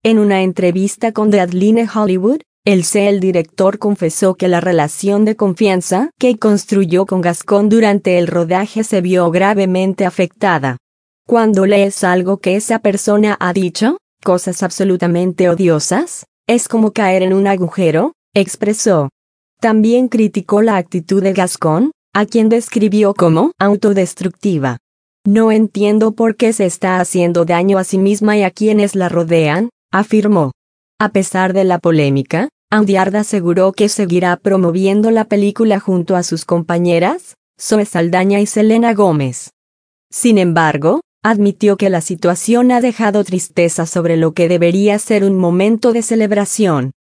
En una entrevista con The Adeline Hollywood, el director confesó que la relación de confianza que construyó con Gascon durante el rodaje se vio gravemente afectada. Cuando lees algo que esa persona ha dicho, cosas absolutamente odiosas, es como caer en un agujero, expresó. También criticó la actitud de Gascon, a quien describió como autodestructiva. No entiendo por qué se está haciendo daño a sí misma y a quienes la rodean, afirmó. A pesar de la polémica, Audiard aseguró que seguirá promoviendo la película junto a sus compañeras, Zoe Saldaña y Selena Gómez. Sin embargo, admitió que la situación ha dejado tristeza sobre lo que debería ser un momento de celebración.